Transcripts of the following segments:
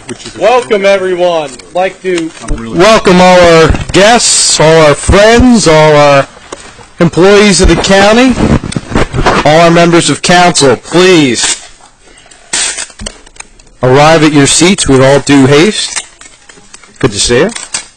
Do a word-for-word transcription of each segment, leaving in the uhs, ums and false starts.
Welcome, everyone. I'd like to welcome all our guests, all our friends, all our employees of the county, all our members of council. Please arrive at your seats with all due haste. Good to see you.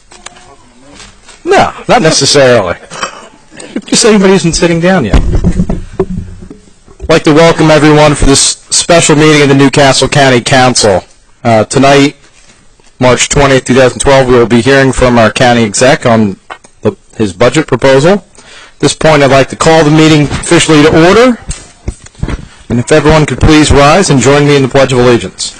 No, not necessarily. Just anybody isn't sitting down yet. I'd like to welcome everyone for this special meeting of the Newcastle County Council. Uh, tonight, March twentieth, two thousand twelve, we will be hearing from our county exec on the, his budget proposal. At this point, I'd like to call the meeting officially to order. And if everyone could please rise and join me in the Pledge of Allegiance.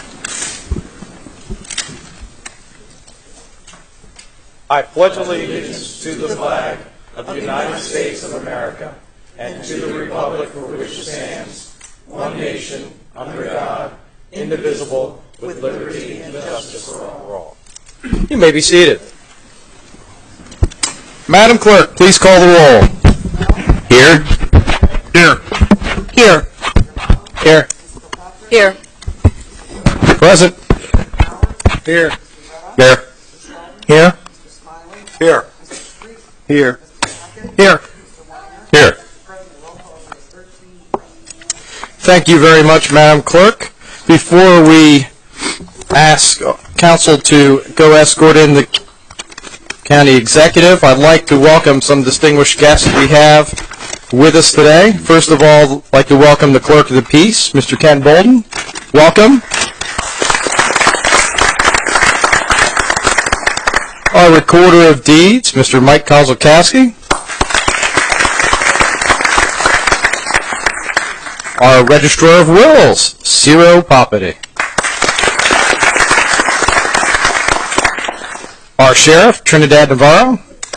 I pledge allegiance to the flag of the United States of America and to the republic for which it stands, one nation, under God, indivisible, with liberty and justice for all. You may be seated. Madam Clerk, please call the roll. Here. Here. Here. Here. Here. Present. Here. Here. Here. Here. Here. Here. Here. Thank you very much, Madam Clerk. Before we ask council to go escort in the county executive, I'd like to welcome some distinguished guests we have with us today. First of all, I'd like to welcome the Clerk of the Peace, Mister Ken Bolden. Welcome. Our Recorder of Deeds, Mister Mike Kozlowski. Our Registrar of Wills, Ciro Popity. Our Sheriff, Trinidad Navarro.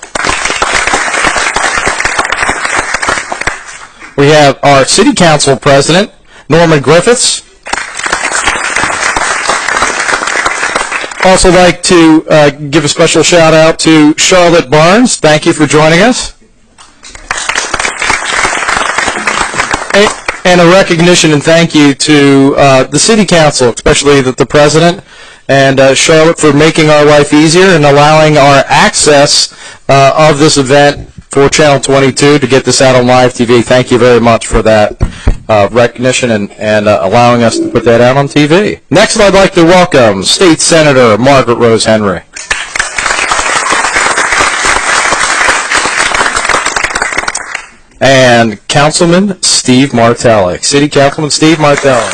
We have our City Council President, Norman Griffiths. Also like to uh, give a special shout out to Charlotte Barnes. Thank you for joining us. And a recognition and thank you to uh, the City Council, especially the, the President, and uh, Charlotte for making our life easier and allowing our access uh, of this event for Channel twenty-two to get this out on live T V. Thank you very much for that uh, recognition and, and uh, allowing us to put that out on T V. Next, I'd like to welcome State Senator Margaret Rose Henry. And Councilman Steve Martelli. City Councilman Steve Martelli.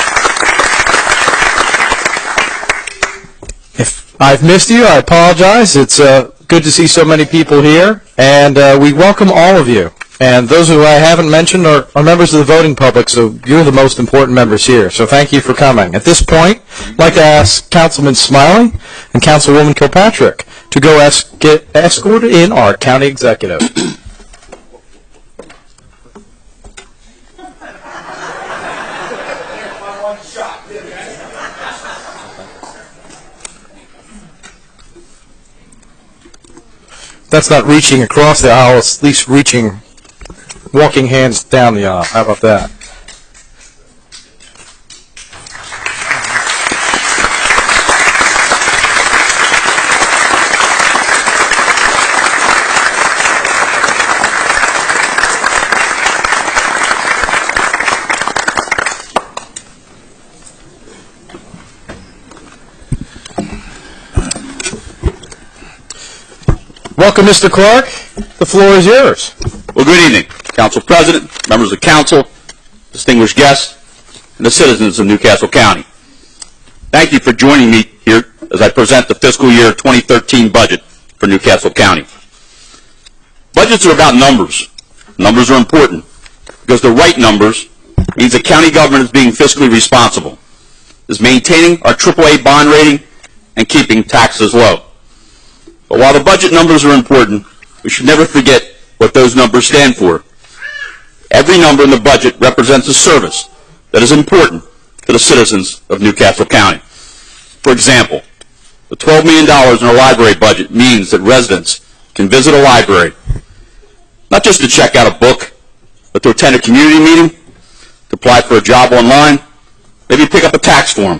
If I've missed you, I apologize. It's uh, good to see so many people here, and uh, we welcome all of you. And those who I haven't mentioned are, are members of the voting public, so you're the most important members here. So thank you for coming. At this point, I'd like to ask Councilman Smiley and Councilwoman Kilpatrick to go es get escorted in our county executive. That's not reaching across the aisle, it's at least reaching, walking hands down the aisle. How about that? Welcome, Mister Clark. The floor is yours. Well, good evening, Council President, members of Council, distinguished guests, and the citizens of Newcastle County. Thank you for joining me here as I present the fiscal year twenty thirteen budget for Newcastle County. Budgets are about numbers. Numbers are important because the right numbers means the county government is being fiscally responsible, is maintaining our triple A bond rating, and keeping taxes low. But while the budget numbers are important, we should never forget what those numbers stand for. Every number in the budget represents a service that is important to the citizens of Newcastle County. For example, the twelve million dollars in our library budget means that residents can visit a library, not just to check out a book, but to attend a community meeting, to apply for a job online, maybe pick up a tax form,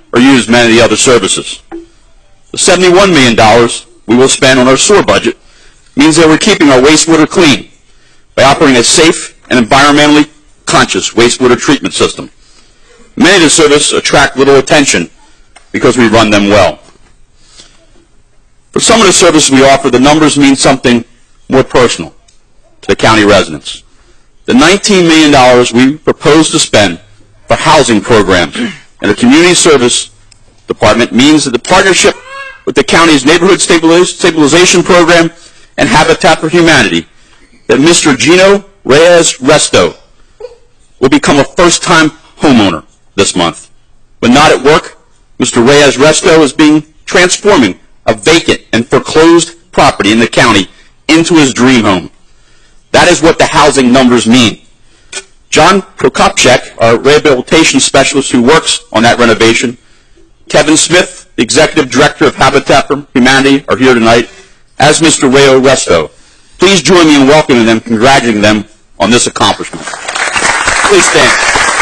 or use many of the other services. The seventy-one million dollars we will spend on our sewer budget means that we're keeping our wastewater clean by operating a safe and environmentally conscious wastewater treatment system. Many of the services attract little attention because we run them well. For some of the services we offer, the numbers mean something more personal to the county residents. The nineteen million dollars we propose to spend for housing programs in the Community Service Department means that the partnership with the county's Neighborhood Stabilization Program and Habitat for Humanity, that Mister Gino Reyes Resto will become a first-time homeowner this month. When not at work, Mister Reyes Resto is being transforming a vacant and foreclosed property in the county into his dream home. That is what the housing numbers mean. John Prokopchek, our rehabilitation specialist who works on that renovation, Kevin Smith, the Executive Director of Habitat for Humanity, are here tonight, as Mister Reyes Resto. Please join me in welcoming them, congratulating them on this accomplishment. Please stand.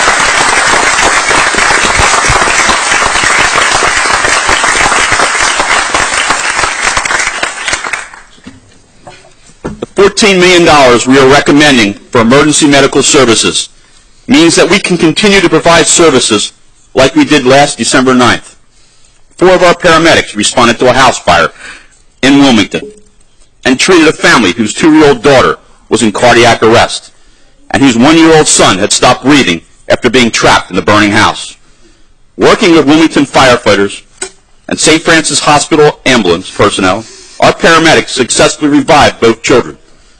fourteen million dollars we are recommending for emergency medical services means that we can continue to provide services like we did last December ninth. Four of our paramedics responded to a house fire in Wilmington and treated a family whose two-year-old daughter was in cardiac arrest and whose one-year-old son had stopped breathing after being trapped in the burning house. Working with Wilmington firefighters and Saint Francis Hospital ambulance personnel, our paramedics successfully revived both children.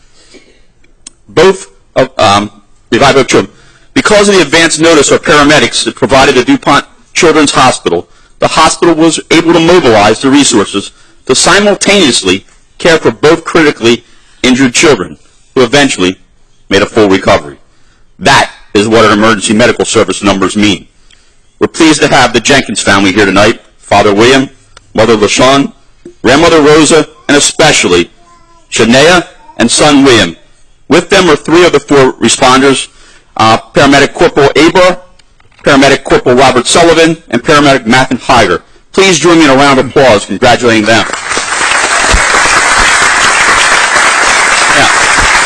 Both of, um, revived both children. Because of the advance notice our paramedics had provided at DuPont Children's Hospital, the hospital was able to mobilize the resources to simultaneously care for both critically injured children, who eventually made a full recovery. That is what our emergency medical service numbers mean. We're pleased to have the Jenkins family here tonight, Father William, Mother LaShawn, Grandmother Rosa, and especially Shania and son William. With them are three of the four responders, uh, Paramedic Corporal Aber, Paramedic Corporal Robert Sullivan, and Paramedic Matthew Heiger. Please join me in a round of applause congratulating them. Yeah.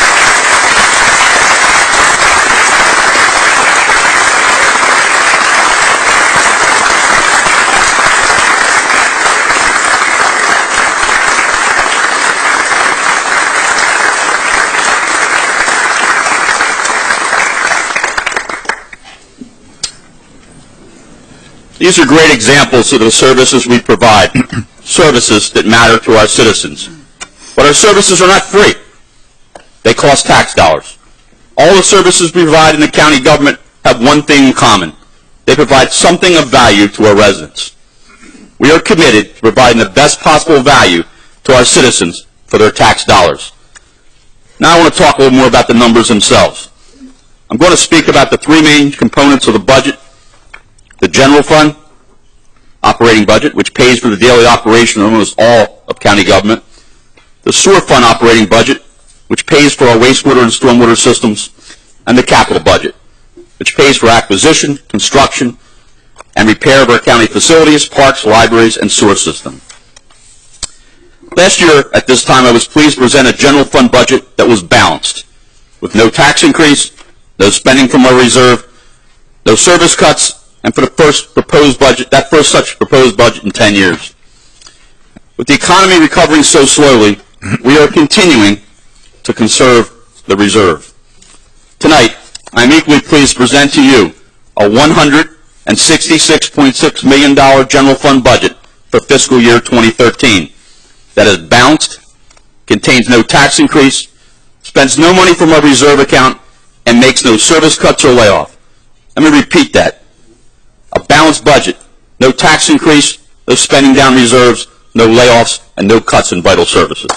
These are great examples of the services we provide, services that matter to our citizens. But our services are not free. They cost tax dollars. All the services we provide in the county government have one thing in common. They provide something of value to our residents. We are committed to providing the best possible value to our citizens for their tax dollars. Now I want to talk a little more about the numbers themselves. I'm going to speak about the three main components of the budget. The general fund operating budget, which pays for the daily operation of almost all of county government. The sewer fund operating budget, which pays for our wastewater and stormwater systems. And the capital budget, which pays for acquisition, construction, and repair of our county facilities, parks, libraries, and sewer system. Last year, at this time, I was pleased to present a general fund budget that was balanced, with no tax increase, no spending from our reserve, no service cuts, and for the first proposed budget, that first such proposed budget in ten years. With the economy recovering so slowly, we are continuing to conserve the reserve. Tonight, I am equally pleased to present to you a one hundred sixty-six point six million dollars general fund budget for fiscal year twenty thirteen that is balanced, contains no tax increase, spends no money from our reserve account, and makes no service cuts or layoff. Let me repeat that. A balanced budget, no tax increase, no spending down reserves, no layoffs, and no cuts in vital services.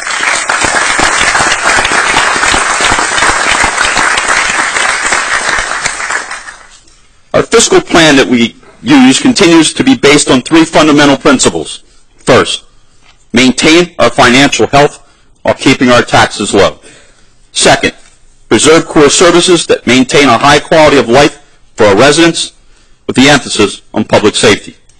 Our fiscal plan that we use continues to be based on three fundamental principles. First, maintain our financial health while keeping our taxes low. Second, preserve core services that maintain a high quality of life for our residents, with the emphasis on public safety.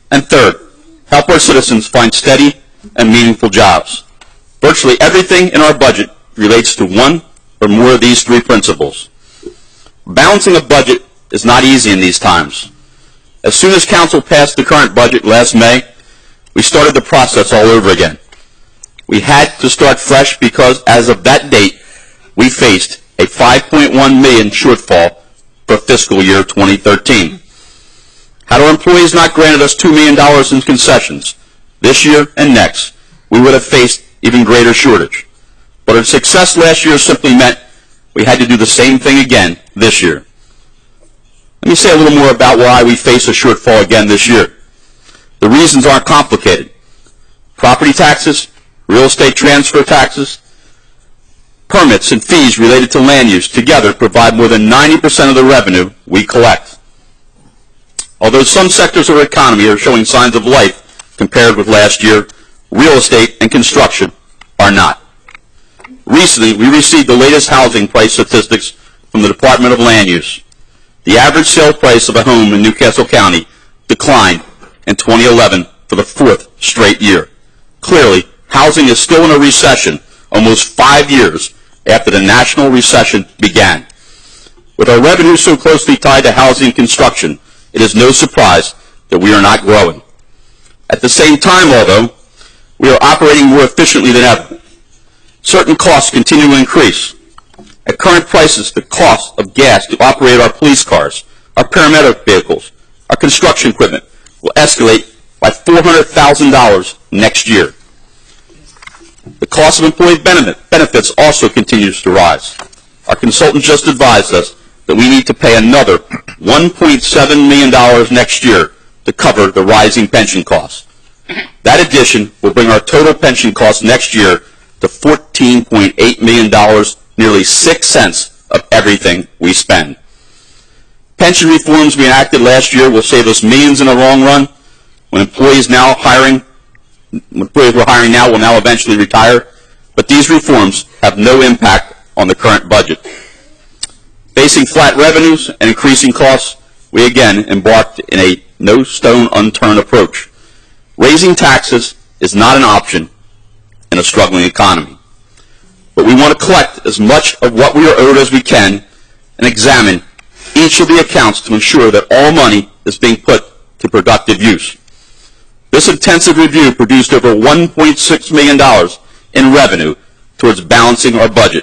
And third, help our citizens find steady and meaningful jobs. Virtually everything in our budget relates to one or more of these three principles. Balancing a budget is not easy in these times. As soon as Council passed the current budget last May, we started the process all over again. We had to start fresh because as of that date, we faced a five point one million dollars shortfall for fiscal year twenty thirteen. Had our employees not granted us two million dollars in concessions this year and next, we would have faced even greater shortage. But our success last year simply meant we had to do the same thing again this year. Let me say a little more about why we face a shortfall again this year. The reasons aren't complicated. Property taxes, real estate transfer taxes, permits and fees related to land use together provide more than ninety percent of the revenue we collect. Although some sectors of our economy are showing signs of life compared with last year, real estate and construction are not. Recently, we received the latest housing price statistics from the Department of Land Use. The average sale price of a home in New Castle County declined in twenty eleven for the fourth straight year. Clearly, housing is still in a recession almost five years after the national recession began. With our revenue so closely tied to housing and construction, it is no surprise that we are not growing. At the same time, although, we are operating more efficiently than ever. Certain costs continue to increase. At current prices, the cost of gas to operate our police cars, our paramedic vehicles, our construction equipment will escalate by four hundred thousand dollars next year. The cost of employee benefits also continues to rise. Our consultant just advised us that we need to pay another one point seven million dollars next year to cover the rising pension costs. That addition will bring our total pension costs next year to fourteen point eight million dollars, nearly six cents of everything we spend. Pension reforms we enacted last year will save us millions in the long run. When employees now hiring, employees we're hiring now will now eventually retire, but these reforms have no impact on the current budget. Facing flat revenues and increasing costs, we again embarked in a no stone unturned approach. Raising taxes is not an option in a struggling economy. But we want to collect as much of what we are owed as we can and examine each of the accounts to ensure that all money is being put to productive use. This intensive review produced over one point six million dollars in revenue towards balancing our budget.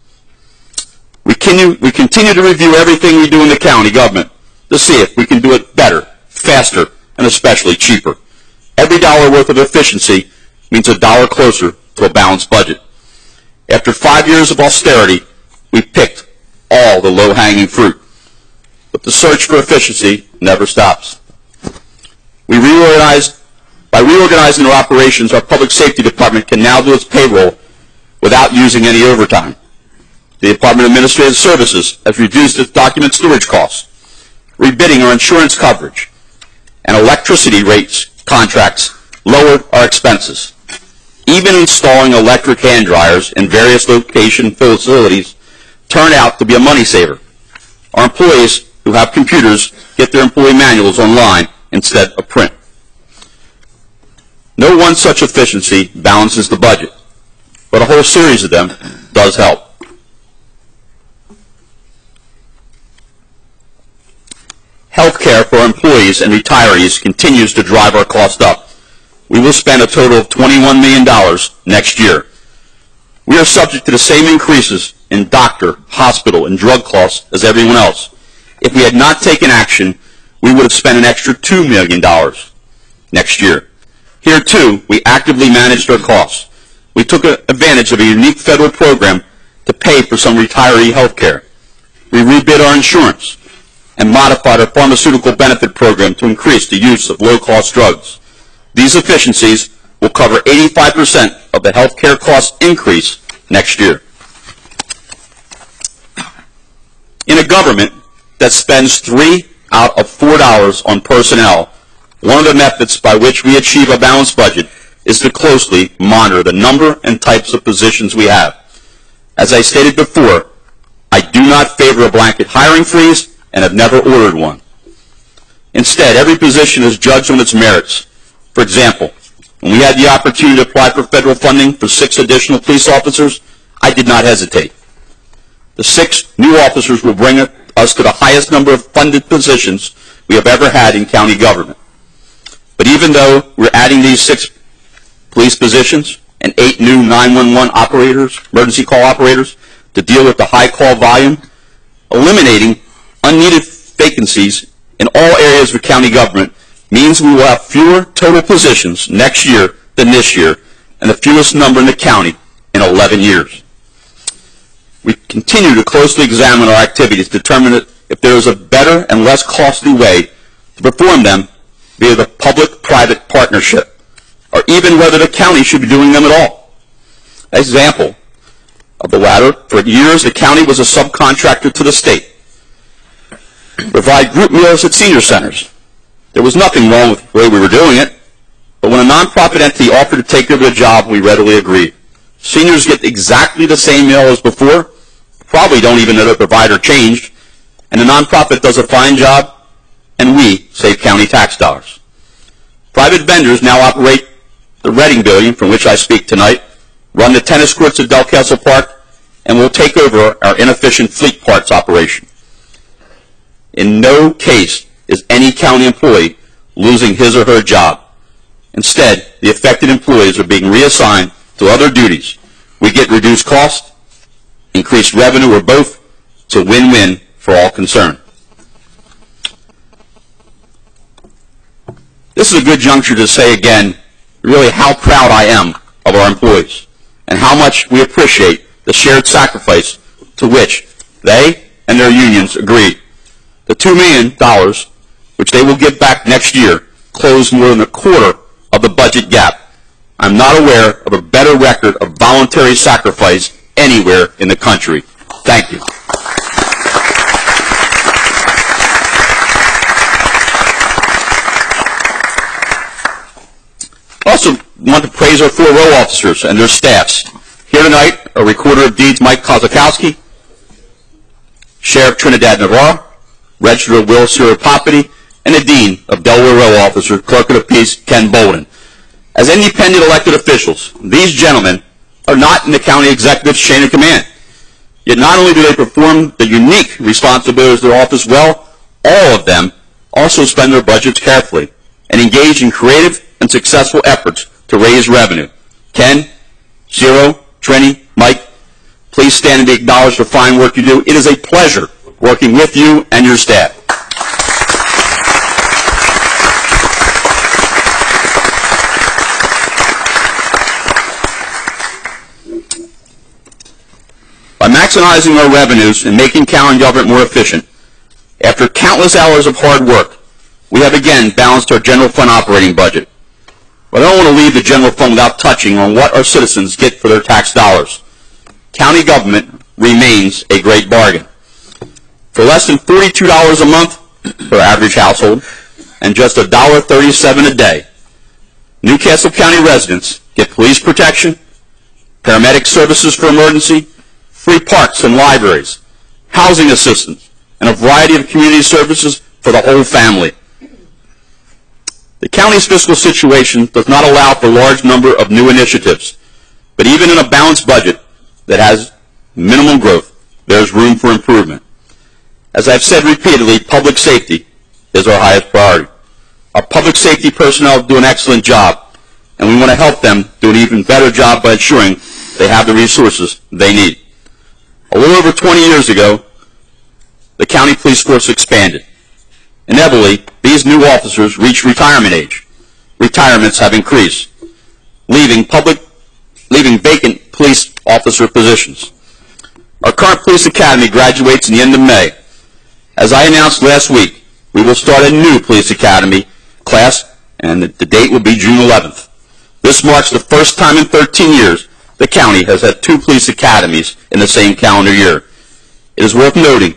We continue, we continue to review everything we do in the county government to see if we can do it better, faster, and especially cheaper. Every dollar worth of efficiency means a dollar closer to a balanced budget. After five years of austerity, we picked all the low-hanging fruit. But the search for efficiency never stops. We reorganized, by reorganizing our operations, our public safety department can now do its payroll without using any overtime. The Department of Administrative Services has reduced its document storage costs, rebidding our insurance coverage, and electricity rates contracts lowered our expenses. Even installing electric hand dryers in various location facilities turned out to be a money saver. Our employees who have computers get their employee manuals online instead of print. No one such efficiency balances the budget, but a whole series of them does help. Healthcare for our employees and retirees continues to drive our cost up. We will spend a total of twenty-one million dollars next year. We are subject to the same increases in doctor, hospital, and drug costs as everyone else. If we had not taken action, we would have spent an extra two million dollars next year. Here, too, we actively managed our costs. We took advantage of a unique federal program to pay for some retiree health care. We rebid our insurance and modified our pharmaceutical benefit program to increase the use of low-cost drugs. These efficiencies will cover eighty-five percent of the health care cost increase next year. In a government that spends three out of four dollars on personnel, one of the methods by which we achieve a balanced budget is to closely monitor the number and types of positions we have. As I stated before, I do not favor a blanket hiring freeze and have never ordered one. Instead, every position is judged on its merits. For example, when we had the opportunity to apply for federal funding for six additional police officers, I did not hesitate. The six new officers will bring us to the highest number of funded positions we have ever had in county government. But even though we're adding these six police positions and eight new nine one one operators, emergency call operators, to deal with the high call volume, eliminating unneeded vacancies in all areas of county government means we will have fewer total positions next year than this year, and the fewest number in the county in eleven years. We continue to closely examine our activities to determine if there is a better and less costly way to perform them via the public-private partnership, or even whether the county should be doing them at all. An example of the latter, for years the county was a subcontractor to the state, provide group meals at senior centers. There was nothing wrong with the way we were doing it, but when a nonprofit entity offered to take over the job, we readily agreed. Seniors get exactly the same meal as before, probably don't even know the provider changed, and the nonprofit does a fine job, and we save county tax dollars. Private vendors now operate the Reading building, from which I speak tonight, run the tennis courts at Delcastle Park, and will take over our inefficient fleet parts operation. In no case is any county employee losing his or her job. Instead, the affected employees are being reassigned to other duties. We get reduced cost, increased revenue, or both. It's a win-win for all concerned. This is a good juncture to say again really how proud I am of our employees and how much we appreciate the shared sacrifice to which they and their unions agreed. The two million dollars, which they will give back next year, closed more than a quarter of the budget gap. I'm not aware of a better record of voluntary sacrifice anywhere in the country. Thank you. I also want to praise our four row officers and their staffs. Here tonight, our Recorder of Deeds, Mike Kozakowski, Sheriff Trinidad Navarro, Register of Will Surapopity, and the Dean of Delaware Row Officer, Clerk of the Peace, Ken Bolden. As independent elected officials, these gentlemen are not in the county executive's chain of command. Yet not only do they perform the unique responsibilities of their office well, all of them also spend their budgets carefully and engage in creative and successful efforts to raise revenue. Ken, Zero, Trini, Mike, please stand and be acknowledged for fine work you do. It is a pleasure working with you and your staff. By maximizing our revenues and making county government more efficient, after countless hours of hard work, we have again balanced our general fund operating budget. But I don't want to leave the general fund without touching on what our citizens get for their tax dollars. County government remains a great bargain. For less than forty-two dollars a month for an average household and just one dollar thirty-seven a day, Newcastle County residents get police protection, paramedic services for emergency, free parks and libraries, housing assistance, and a variety of community services for the whole family. The county's fiscal situation does not allow for a large number of new initiatives, but even in a balanced budget that has minimum growth, there is room for improvement. As I've said repeatedly, public safety is our highest priority. Our public safety personnel do an excellent job, and we want to help them do an even better job by ensuring they have the resources they need. A little over twenty years ago, the county police force expanded. Inevitably, these new officers reach retirement age. Retirements have increased, leaving public, leaving vacant police officer positions. Our current police academy graduates in the end of May. As I announced last week, we will start a new police academy class, and the, the date will be June eleventh. This marks the first time in thirteen years the county has had two police academies in the same calendar year. It is worth noting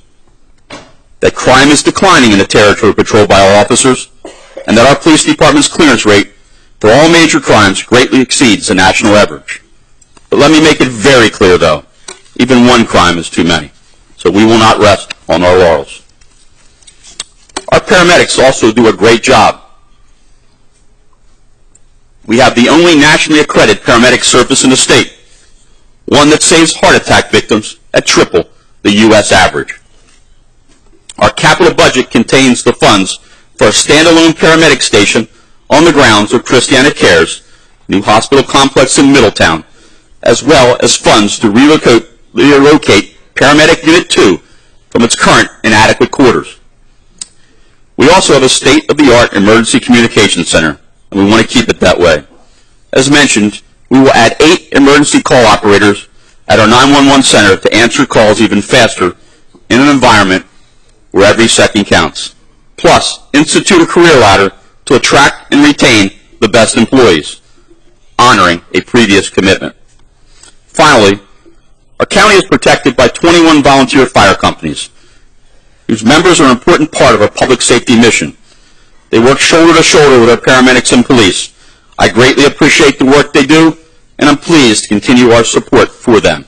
that crime is declining in the territory patrolled by our officers, and that our police department's clearance rate for all major crimes greatly exceeds the national average. But let me make it very clear, though, even one crime is too many, so we will not rest on our laurels. Our paramedics also do a great job. We have the only nationally accredited paramedic service in the state, one that saves heart attack victims at triple the U S average. Our capital budget contains the funds for a standalone paramedic station on the grounds of Christiana Cares, new hospital complex in Middletown, as well as funds to relocate, relocate Paramedic Unit two from its current inadequate quarters. We also have a state-of-the-art emergency communications center, and we want to keep it that way. As mentioned, we will add eight emergency call operators at our nine one one center to answer calls even faster in an environment where every second counts. Plus, institute a career ladder to attract and retain the best employees, honoring a previous commitment. Finally, our county is protected by twenty-one volunteer fire companies, whose members are an important part of our public safety mission. They work shoulder to shoulder with our paramedics and police. I greatly appreciate the work they do, and I'm pleased to continue our support for them.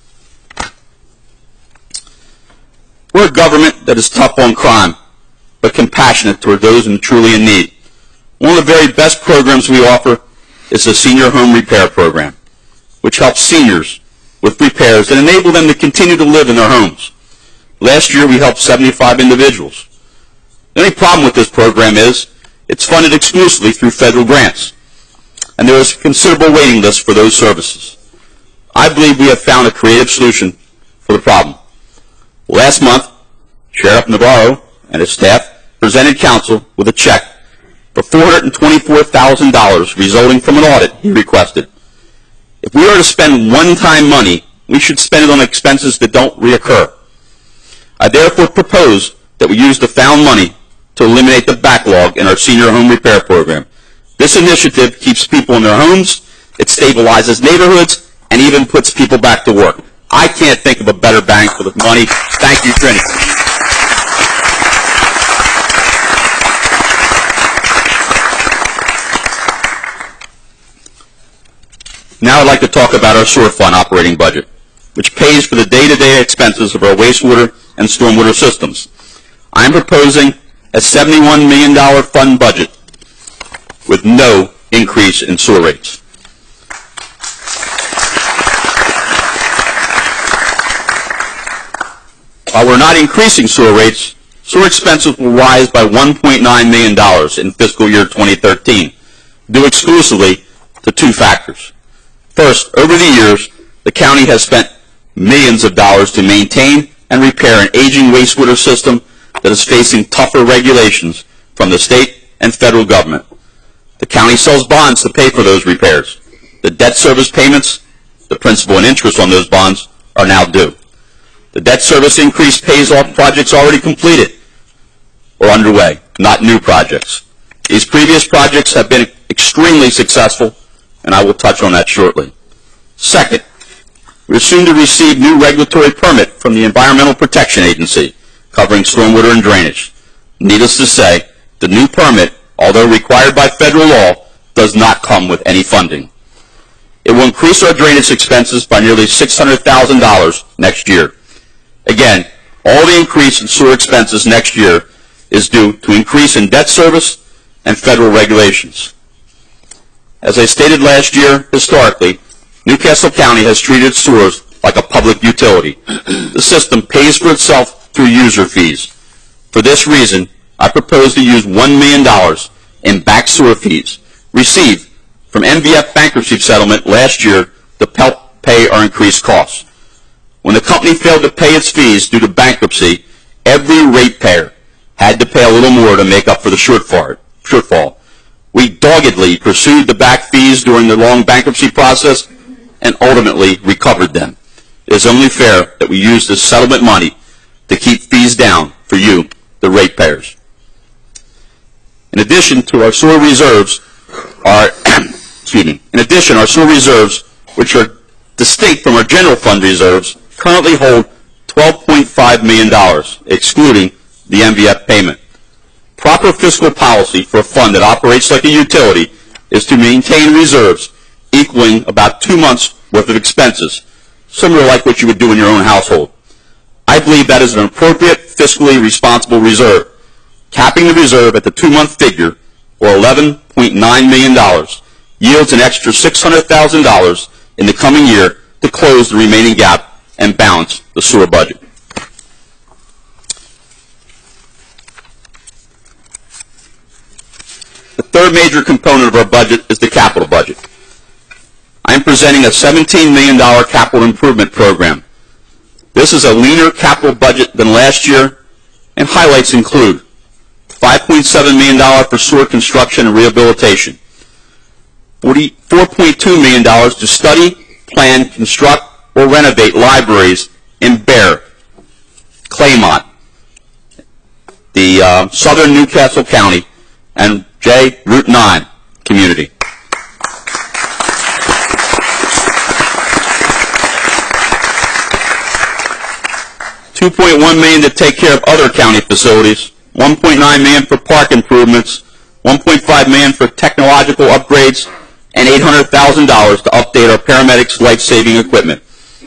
We're a government that is tough on crime, but compassionate toward those who are truly in need. One of the very best programs we offer is the Senior Home Repair Program, which helps seniors with repairs and enable them to continue to live in their homes. Last year, we helped seventy-five individuals. The only problem with this program is it's funded exclusively through federal grants, and there is a considerable waiting list for those services. I believe we have found a creative solution for the problem. Last month, Sheriff Navarro and his staff presented council with a check for four hundred twenty-four thousand dollars resulting from an audit he requested. If we are to spend one-time money, we should spend it on expenses that don't reoccur. I therefore propose that we use the found money to eliminate the backlog in our senior home repair program. This initiative keeps people in their homes, it stabilizes neighborhoods, and even puts people back to work. I can't think of a better bang for the money. Thank you, Trinity. Now I'd like to talk about our sewer fund operating budget, which pays for the day-to-day expenses of our wastewater and stormwater systems. I'm proposing a seventy-one million dollars fund budget with no increase in sewer rates. While we're not increasing sewer rates, sewer expenses will rise by one point nine million dollars in fiscal year twenty thirteen, due exclusively to two factors. First, over the years, the county has spent millions of dollars to maintain and repair an aging wastewater system that is facing tougher regulations from the state and federal government. The county sells bonds to pay for those repairs. The debt service payments, the principal and interest on those bonds, are now due. The debt service increase pays off projects already completed or underway, not new projects. These previous projects have been extremely successful, and I will touch on that shortly. Second, we are soon to receive new regulatory permit from the Environmental Protection Agency covering stormwater and drainage. Needless to say, the new permit, although required by federal law, does not come with any funding. It will increase our drainage expenses by nearly six hundred thousand dollars next year. Again, all the increase in sewer expenses next year is due to increase in debt service and federal regulations. As I stated last year, historically, Newcastle County has treated sewers like a public utility. The system pays for itself through user fees. For this reason, I propose to use one million dollars in back sewer fees received from M V F bankruptcy settlement last year to help pay our increased costs. When the company failed to pay its fees due to bankruptcy, every ratepayer had to pay a little more to make up for the shortfall. We doggedly pursued the back fees during the long bankruptcy process and ultimately recovered them. It is only fair that we use this settlement money to keep fees down for you, the ratepayers. In addition to our sewer reserves, our excuse me. In addition, our sewer reserves, which are distinct from our general fund reserves, currently hold twelve point five million dollars, excluding the M V F payment. Proper fiscal policy for a fund that operates like a utility is to maintain reserves equaling about two months' worth of expenses, similar like what you would do in your own household. I believe that is an appropriate, fiscally responsible reserve. Capping the reserve at the two-month figure, or eleven point nine million dollars, yields an extra six hundred thousand dollars in the coming year to close the remaining gap and balance the sewer budget. The third major component of our budget is the capital budget. I am presenting a seventeen million dollars capital improvement program. This is a leaner capital budget than last year, and highlights include five point seven million dollars for sewer construction and rehabilitation, four point two million dollars to study, plan, construct, or renovate libraries in Bear, Claymont, the uh, southern Newcastle County, and J Route nine community. two point one million dollars to take care of other county facilities, one point nine million dollars for park improvements, one point five million dollars for technological upgrades, and eight hundred thousand dollars to update our paramedics' life-saving equipment.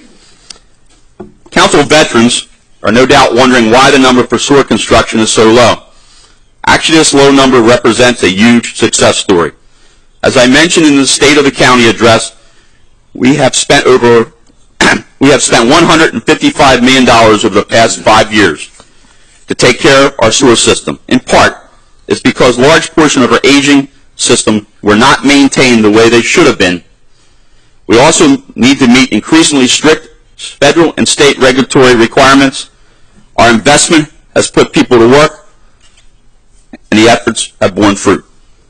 Council veterans are no doubt wondering why the number for sewer construction is so low. Actually, this low number represents a huge success story. As I mentioned in the State of the County address, we have spent over we have spent one hundred fifty-five million dollars over the past five years to take care of our sewer system. In part, it's because a large portion of our aging system were not maintained the way they should have been. We also need to meet increasingly strict federal and state regulatory requirements. Our investment has put people to work, and the efforts have borne fruit.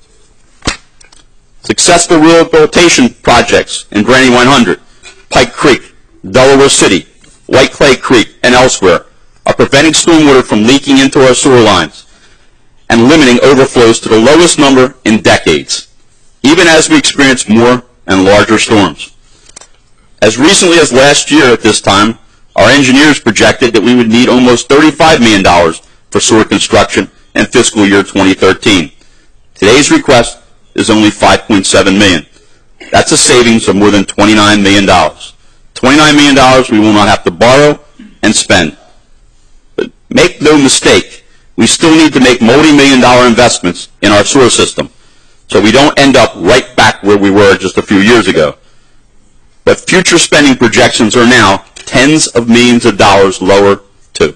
Successful rehabilitation projects in Granny one hundred, Pike Creek, Delaware City, White Clay Creek, and elsewhere are preventing stormwater from leaking into our sewer lines and limiting overflows to the lowest number in decades, even as we experience more and larger storms. As recently as last year at this time, our engineers projected that we would need almost thirty-five million dollars for sewer construction in fiscal year twenty thirteen. Today's request is only five point seven million dollars. That's a savings of more than twenty-nine million dollars. twenty-nine million dollars we will not have to borrow and spend. But make no mistake, we still need to make multi-million dollar investments in our sewer system so we don't end up right back where we were just a few years ago. But future spending projections are now tens of millions of dollars lower too.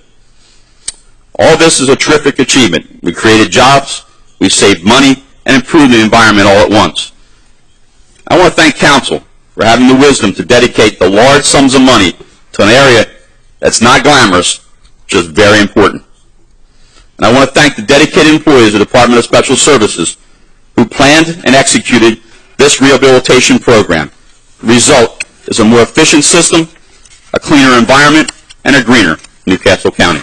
All this is a terrific achievement. We created jobs, we saved money, and improved the environment all at once. I want to thank Council for having the wisdom to dedicate the large sums of money to an area that's not glamorous, just very important. And I want to thank the dedicated employees of the Department of Special Services who planned and executed this rehabilitation program. The result is a more efficient system, a cleaner environment, and a greener Newcastle County.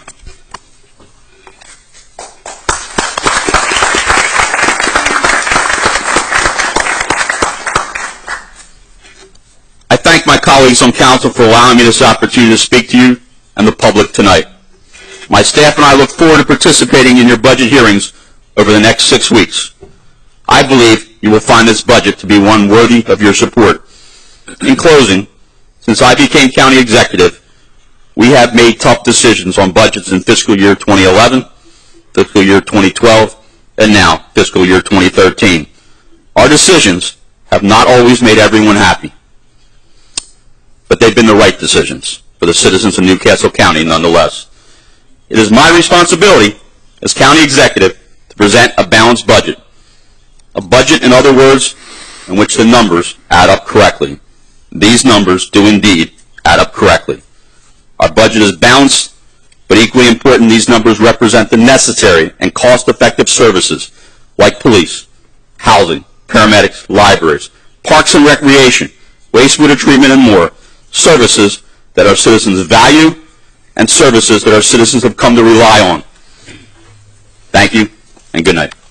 I thank my colleagues on Council for allowing me this opportunity to speak to you and the public tonight. My staff and I look forward to participating in your budget hearings over the next six weeks. I believe you will find this budget to be one worthy of your support. In closing, since I became county executive, we have made tough decisions on budgets in fiscal year twenty eleven, fiscal year twenty twelve, and now fiscal year twenty thirteen. Our decisions have not always made everyone happy, but they've been the right decisions for the citizens of Newcastle County nonetheless. It is my responsibility as county executive to present a balanced budget. A budget, in other words, in which the numbers add up correctly. These numbers do indeed add up correctly. Our budget is balanced, but equally important, these numbers represent the necessary and cost-effective services like police, housing, paramedics, libraries, parks and recreation, wastewater treatment, and more, services that our citizens value and services that our citizens have come to rely on. Thank you, and good night.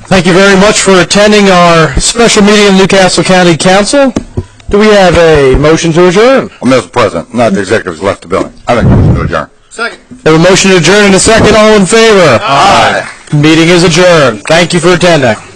Thank you very much for attending our special meeting of the Newcastle County Council. Do we have a motion to adjourn? Well, Mister President, not the executives left the building. I think we should adjourn. Second. We have a motion to adjourn and a second. All in favor? Aye. Meeting is adjourned. Thank you for attending.